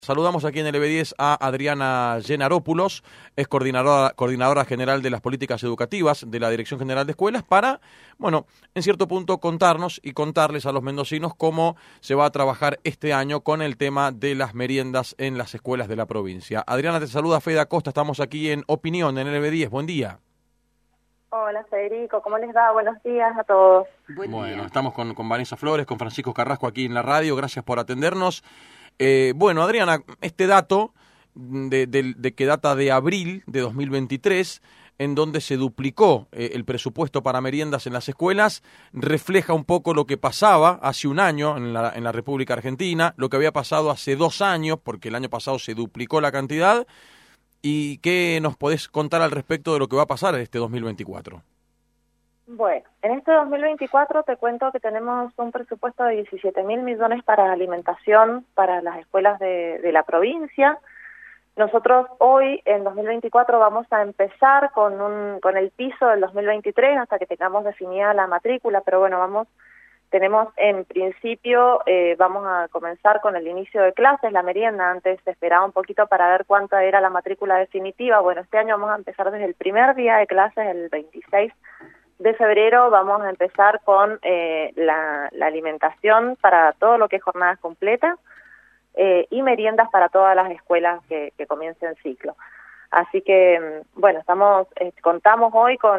Saludamos aquí en el EB10 a Adriana Genaropoulos, es coordinadora general de las políticas educativas de la Dirección General de Escuelas, para, bueno, en cierto punto contarnos y contarles a los mendocinos cómo se va a trabajar este año con el tema de las meriendas en las escuelas de la provincia. Adriana, te saluda Fede Acosta, estamos aquí en Opinión, en el EB10, buen día. Hola Federico, ¿cómo les va? Buenos días a todos. Bueno, estamos con Vanessa Flores, con Francisco Carrasco aquí en la radio, gracias por atendernos. Bueno, Adriana, este dato de que data de abril de 2023, en donde se duplicó el presupuesto para meriendas en las escuelas, refleja un poco lo que pasaba hace un año en la República Argentina, lo que había pasado hace 2 años, porque el año pasado se duplicó la cantidad. ¿Y qué nos podés contar al respecto de lo que va a pasar en este 2024? Bueno, en este 2024 te cuento que tenemos un presupuesto de 17.000 millones para alimentación para las escuelas de la provincia. Nosotros hoy, en 2024, vamos a empezar con el piso del 2023 hasta que tengamos definida la matrícula, pero bueno, tenemos en principio, vamos a comenzar con el inicio de clases, la merienda. Antes se esperaba un poquito para ver cuánta era la matrícula definitiva. Bueno, este año vamos a empezar desde el primer día de clases, el 26 de febrero, vamos a empezar con la alimentación para todo lo que es jornadas completas y meriendas para todas las escuelas que comiencen ciclo. Así que, bueno, contamos hoy con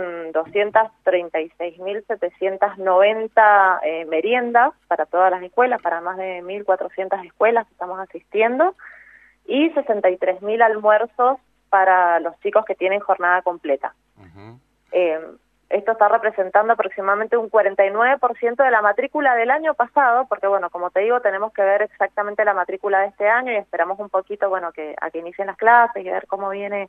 236.790 meriendas para todas las escuelas, para más de 1.400 escuelas que estamos asistiendo, y 63.000 almuerzos para los chicos que tienen jornada completa. Uh-huh. Esto está representando aproximadamente un 49% de la matrícula del año pasado, porque bueno, como te digo, tenemos que ver exactamente la matrícula de este año y esperamos un poquito, bueno, a que inicien las clases y ver cómo viene,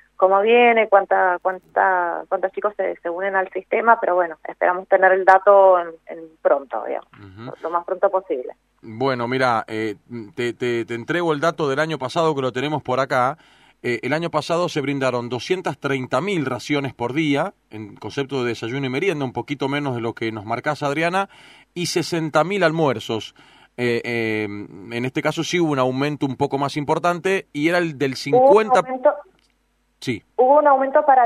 cuántos chicos se unen al sistema, pero bueno, esperamos tener el dato en pronto, digamos, uh-huh, lo más pronto posible. Bueno, mira, te entrego el dato del año pasado que lo tenemos por acá. El año pasado se brindaron 230.000 raciones por día, en concepto de desayuno y merienda, un poquito menos de lo que nos marcás, Adriana, y 60.000 almuerzos. En este caso sí hubo un aumento un poco más importante, y era el del 50%. Sí. Hubo un aumento para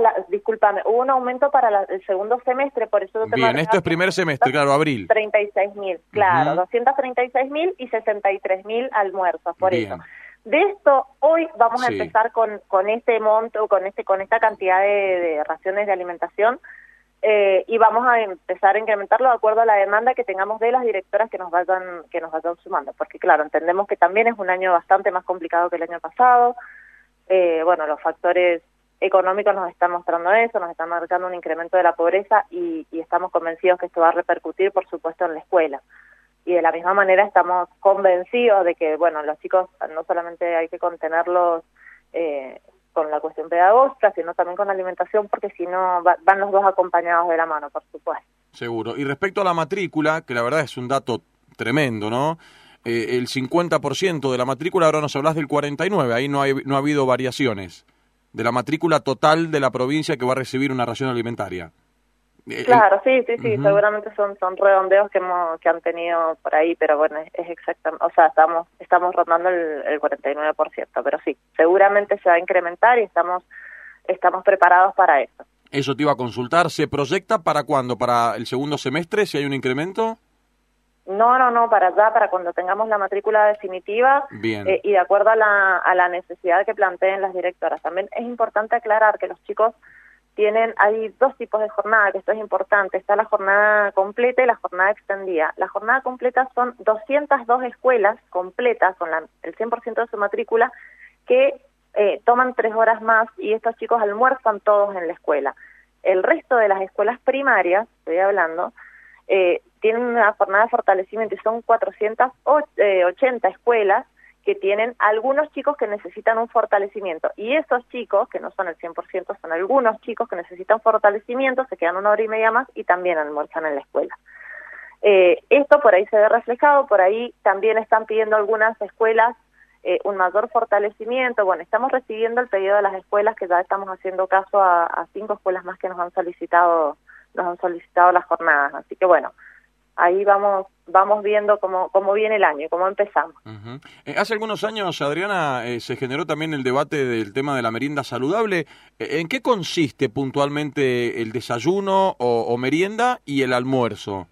el segundo semestre, por eso... Bien, esto es primer semestre, claro, abril. 36.000, claro, uh-huh. 236.000 y 63.000 almuerzos, por Bien. Eso. De esto, hoy vamos a empezar con este monto, con esta cantidad de raciones de alimentación, y vamos a empezar a incrementarlo de acuerdo a la demanda que tengamos de las directoras que nos vayan sumando, porque claro, entendemos que también es un año bastante más complicado que el año pasado. Bueno, los factores económicos nos están mostrando eso, nos están marcando un incremento de la pobreza y estamos convencidos que esto va a repercutir, por supuesto, en la escuela. Y de la misma manera estamos convencidos de que, bueno, los chicos no solamente hay que contenerlos con la cuestión pedagógica, sino también con la alimentación, porque si no van los dos acompañados de la mano, por supuesto. Seguro. Y respecto a la matrícula, que la verdad es un dato tremendo, ¿no? El 50% de la matrícula, ahora nos hablas del 49%, ahí no ha habido variaciones, de la matrícula total de la provincia que va a recibir una ración alimentaria. Claro, sí, uh-huh. Seguramente son redondeos que han tenido por ahí, pero bueno, es exactamente, o sea, estamos rondando el 49%, pero sí, seguramente se va a incrementar y estamos preparados para eso. Eso te iba a consultar, ¿se proyecta para cuándo? ¿Para el segundo semestre, si hay un incremento? No, para cuando tengamos la matrícula definitiva. Bien. Y de acuerdo a la necesidad que planteen las directoras. También es importante aclarar que los chicos hay 2 tipos de jornada, que esto es importante. Está la jornada completa y la jornada extendida. La jornada completa son 202 escuelas completas, con el 100% de su matrícula, que toman 3 horas más y estos chicos almuerzan todos en la escuela. El resto de las escuelas primarias, estoy hablando, tienen una jornada de fortalecimiento y son 480 escuelas que tienen algunos chicos que necesitan un fortalecimiento, y esos chicos, que no son el 100%, son algunos chicos que necesitan fortalecimiento, se quedan 1 hora y media más y también almuerzan en la escuela. Esto por ahí se ve reflejado, por ahí también están pidiendo algunas escuelas un mayor fortalecimiento. Bueno, estamos recibiendo el pedido de las escuelas, que ya estamos haciendo caso a 5 escuelas más que nos han solicitado las jornadas, así que bueno, ahí vamos vamos viendo cómo viene el año y cómo empezamos. Hace algunos años, Adriana, se generó también el debate del tema de la merienda saludable. ¿En qué consiste puntualmente el desayuno o merienda y el almuerzo?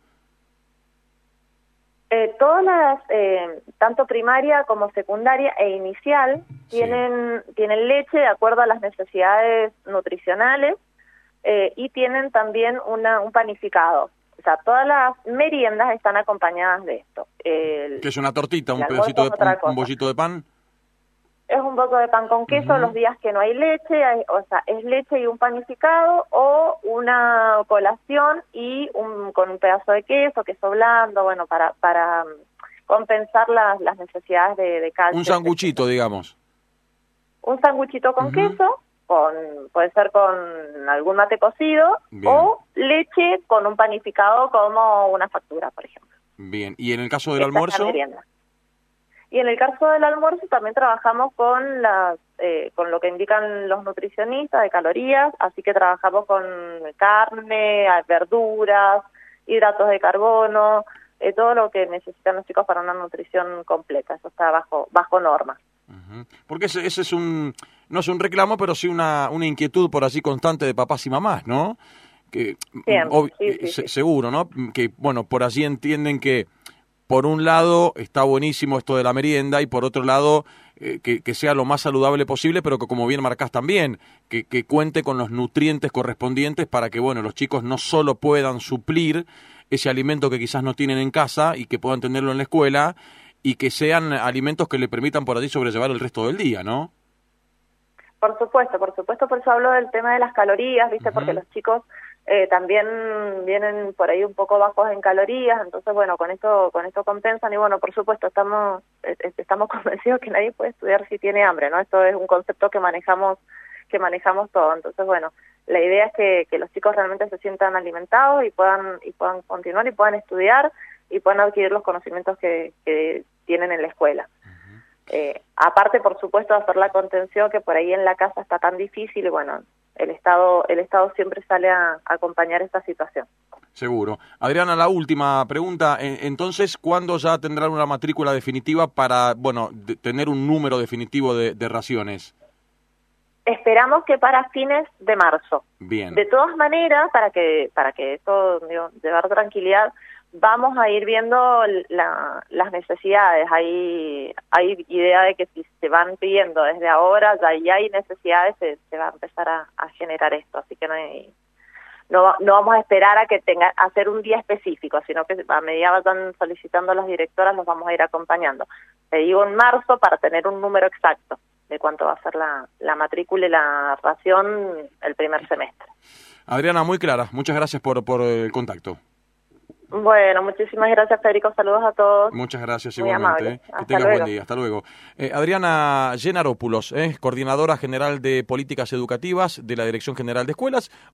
Todas las, tanto primaria como secundaria e inicial, tienen leche de acuerdo a las necesidades nutricionales y tienen también un panificado. O sea, todas las meriendas están acompañadas de esto. ¿Qué es una tortita, un pedacito de un bollito de pan? Es un poco de pan con queso los días que no hay leche, o sea, es leche y un panificado o una colación y con un pedazo de queso blando, bueno, para compensar las necesidades de calcio. Un sanguchito, digamos. Un sanguchito con queso, puede ser con algún mate cocido. Bien. O leche con un panificado como una factura, por ejemplo. Bien, ¿y en el caso del almuerzo? Y en el caso del almuerzo también trabajamos con lo que indican los nutricionistas de calorías, así que trabajamos con carne, verduras, hidratos de carbono, todo lo que necesitan los chicos para una nutrición completa. Eso está bajo norma. Porque ese es no es un reclamo, pero sí una inquietud por así constante de papás y mamás, ¿no? Que sí. Seguro, ¿no? Que bueno, por así entienden que por un lado está buenísimo esto de la merienda y por otro lado que sea lo más saludable posible, pero que como bien marcás también, que cuente con los nutrientes correspondientes para que bueno los chicos no solo puedan suplir ese alimento que quizás no tienen en casa y que puedan tenerlo en la escuela y que sean alimentos que le permitan por allí sobrellevar el resto del día, ¿no? Por supuesto, por eso hablo del tema de las calorías, ¿viste? Porque los chicos también vienen por ahí un poco bajos en calorías, entonces bueno, con esto compensan y bueno, por supuesto estamos convencidos que nadie puede estudiar si tiene hambre, ¿no? Esto es un concepto que manejamos todo, entonces bueno, la idea es que los chicos realmente se sientan alimentados y puedan continuar y puedan estudiar y puedan adquirir los conocimientos que tienen en la escuela. Aparte, por supuesto, de hacer la contención que por ahí en la casa está tan difícil y bueno, el Estado siempre sale a acompañar esta situación. Seguro. Adriana, la última pregunta. Entonces, ¿cuándo ya tendrán una matrícula definitiva para, bueno, tener un número definitivo de raciones? Esperamos que para fines de marzo. Bien. De todas maneras, para que esto, llevar tranquilidad, vamos a ir viendo las necesidades. Hay idea de que si se van pidiendo desde ahora, ya hay necesidades, se va a empezar a generar esto. Así que no vamos a esperar a que hacer un día específico, sino que a medida vayan solicitando las directoras, los vamos a ir acompañando. Te digo en marzo para tener un número exacto de cuánto va a ser la matrícula y la ración el primer semestre. Adriana, muy clara. Muchas gracias por el contacto. Bueno, muchísimas gracias, Federico. Saludos a todos. Muchas gracias Muy igualmente. Amable. Que tengas buen día. Hasta luego. Adriana Genarópulos, coordinadora general de Políticas Educativas de la Dirección General de Escuelas.